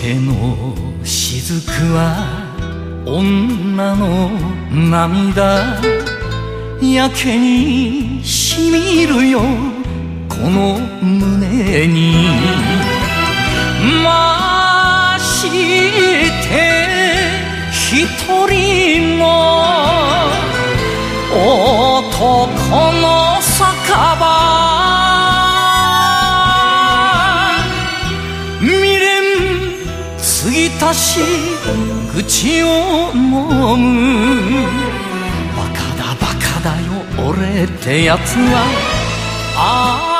手の雫は女の涙やけにしみるよこの胸にまして一人の男の酒場未練継ぎ足し口を飲むバカだバカだよ俺ってやつは